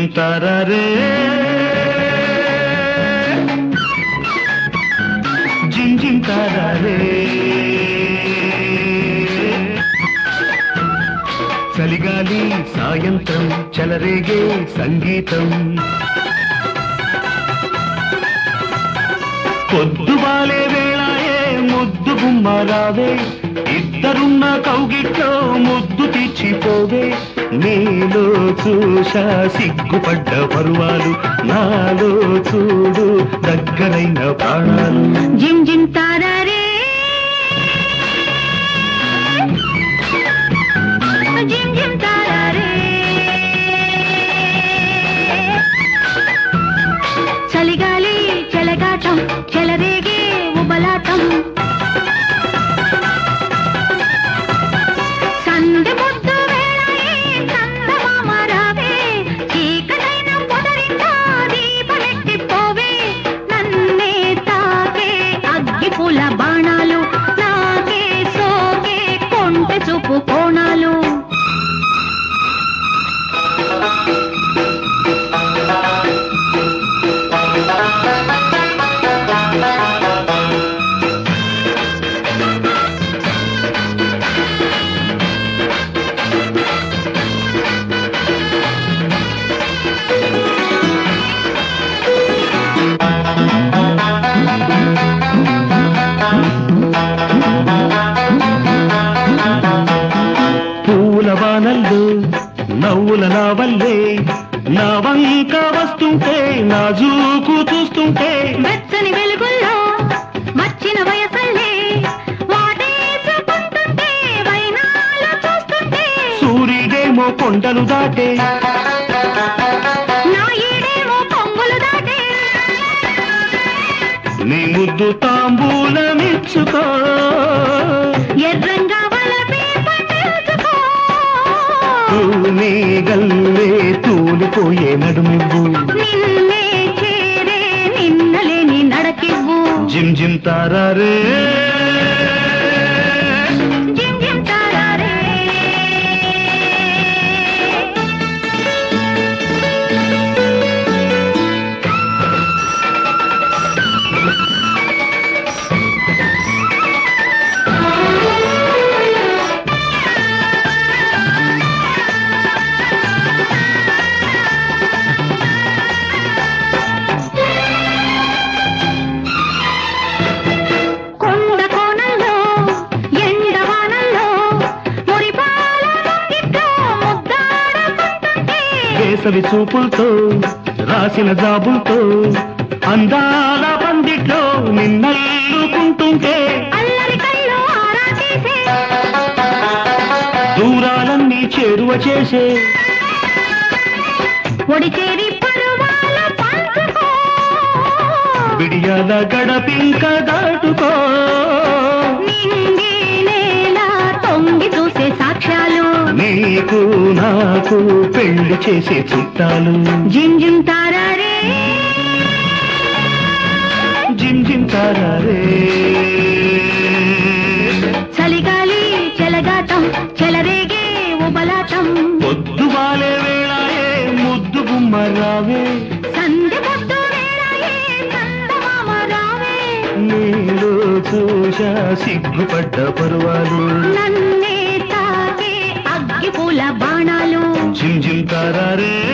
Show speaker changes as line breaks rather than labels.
gym తారారే జిమ్ జిమ్ తారారే చలిగాలి సాయంత్రం చెలరేగే సంగీతం పొద్దుబాలే వేళాయే ముద్దు గుమ్మరావే ఇద్దరున్న కౌగిట్లో ముద్దు తీర్చిపోవే నీలో చూశా సిగ్గుపడ్డ పరువాలు నాలో చూడు దగ్గరైన ప్రాణాలు
జిమ్ జిమ్ తారారే జిమ్ జిమ్ తారారే చలిగాలి చెలగాటం చెలరేగే ఉబలాటం సందె ముద్దు వేళాయే చందమామ రావే చీకటైన పొదరింటా దీపమెట్టిపోవే నన్నే తాకే అగ్గి పూల బాణాలు నాకే సోకే కొంటె చూపు కోణాలు
పూల వానల్లో నవ్వుల నావల్లే నా వంక వస్తుంటే నా జూకు చూస్తుంటే
వెచ్చని వెలుగుల్లో మచ్చిన వయసల్లే వాటేసుకుంటుంటే వైనాలు చూస్తుంటే
సూర్యుడేమో కొండలు దాటే
నా ఈడేమో పొంగులు దాటే
నీ ముద్దు తాంబూలమిచ్చుకో
ఎర్రంగా వలపే పండుకో
నీ గల్లే తూలిపోయే నడుమివ్వు
నిన్నే చేరే నిన్నలేని నడకివ్వు
జిమ్ జిమ్ తారారే
జిమ్ జిమ్ తారారే కొండ కోణంలో ఎండవానల్లో మురిపాల ముంగిట్లో ముద్దాడుకుంటుంటే
వేసవి చూపులతో రాసిన జాబులతో అందాల పందిట్లో నిన్నల్లుకుంటుంటే
అల్లరి కళ్ళు ఆరా తీసే
దూరాలన్నీ చేరువ చేసే
ఒడి చేరి పరువాల పంచుకో
బిడియాల గడపింక దాటుకో
నింగి నేల తొంగి చూసే సాక్ష్యాలు
నీకు నాకు పెళ్లి చేసే చుట్టాలు
జిమ్ జిమ్ తారారే
జిమ్ జిమ్ తారారే
చలిగాలి చెలగాటం చెలరేగే ఉబలాటం
పొద్దుబాలే వేళాయే ముద్దు గుమ్మరావే
సంధ్య పొద్దు వేళాయే చందమామ రావే
నీలో చూశా సిగ్గుపడ్డ పరువాలు
నన్నే తాకే అగ్గి పూల బాణాలు
జిమ్ జిమ్ తారారే